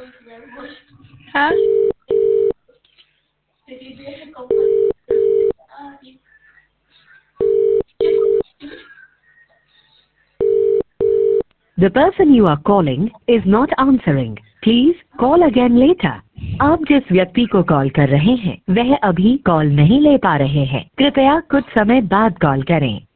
हाँ। The person you are calling is not answering. Please call again later. आप जिस व्यक्ति को कॉल कर रहे हैं वह अभी कॉल नहीं ले पा रहे हैं। कृपया कुछ समय बाद कॉल करें।